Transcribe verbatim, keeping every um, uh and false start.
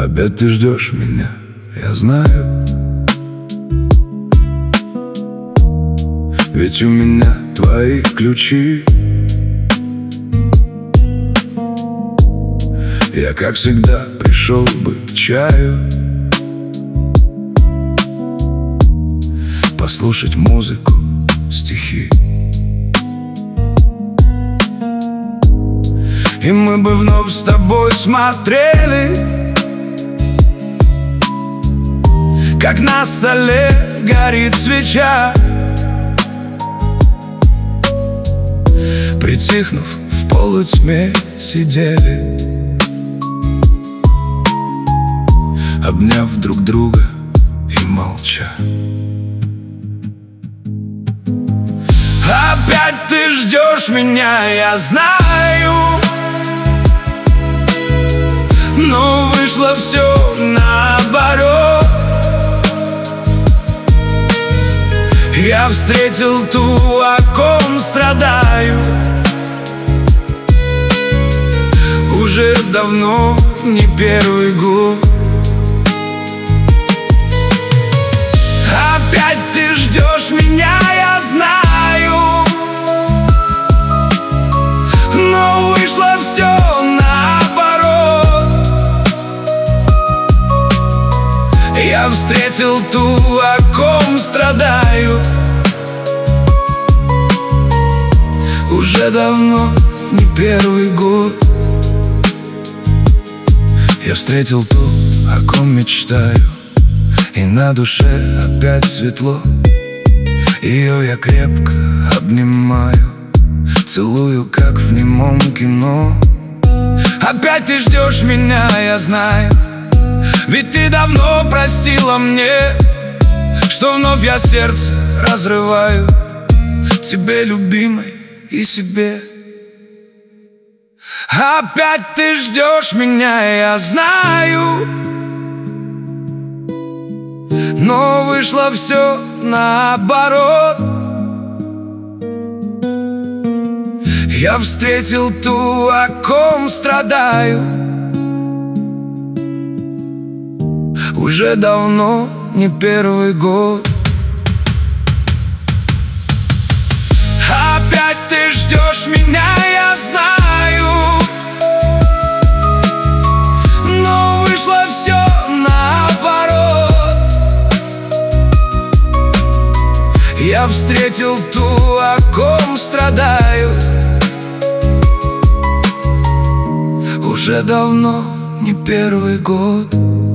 Опять ты ждешь меня, я знаю. Ведь у меня твои ключи. Я, как всегда, пришел бы к чаю, послушать музыку, стихи. И мы бы вновь с тобой смотрели, как на столе горит свеча. Притихнув, в полутьме сидели, обняв друг друга и молча. Опять ты ждешь меня, я знаю, но вышло все наоборот. Я встретил ту, о ком страдаю, уже давно не первый год. Опять ты ждешь меня, я знаю, но вышло все наоборот. Я встретил ту, о ком страдаю, уже давно не первый год. Я встретил ту, о ком мечтаю, и на душе опять светло. Ее я крепко обнимаю, целую, как в немом кино. Опять ты ждешь меня, я знаю, ведь ты давно простила мне, что вновь я сердце разрываю тебе, любимой, и себе. Опять ты ждешь меня, я знаю, но вышло все наоборот. Я встретил ту, о ком страдаю, уже давно не первый год. Опять ты ждешь меня, я знаю, но вышло все наоборот. Я встретил ту, о ком страдаю, уже давно не первый год.